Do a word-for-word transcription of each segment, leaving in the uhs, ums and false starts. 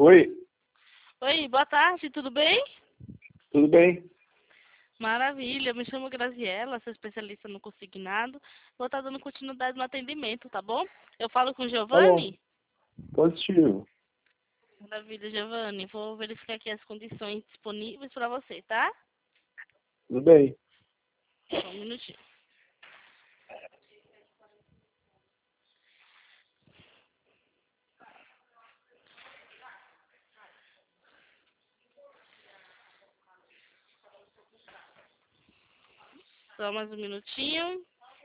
Oi, Oi, boa tarde, tudo bem? tudo bem? Maravilha, me chamo Graziela, sou especialista no consignado. Vou estar dando continuidade no atendimento, tá bom? Eu falo com o Tá bom, Giovanni? positivo. Maravilha, Giovanni. Vou verificar aqui as condições disponíveis para você, tá? Tudo bem. Só um minutinho. Só mais um minutinho.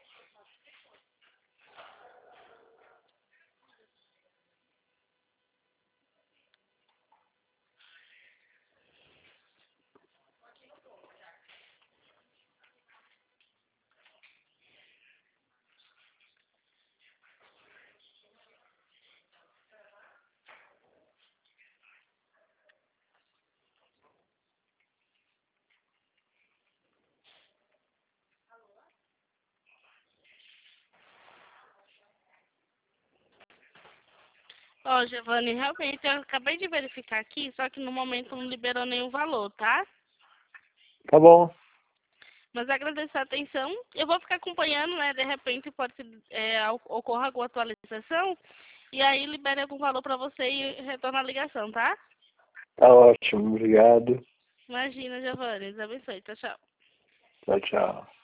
Ó, Giovanni, realmente eu acabei de verificar aqui, só que no momento não liberou nenhum valor, tá? Tá bom, Mas agradeço a atenção. Eu vou ficar acompanhando, né? De repente pode ser, é, ocorra alguma atualização. E aí libere algum valor para você e retorna a ligação, tá? tá ótimo, obrigado. Imagina, Giovanni. Deus abençoe. Tchau, tchau. Tchau, tchau.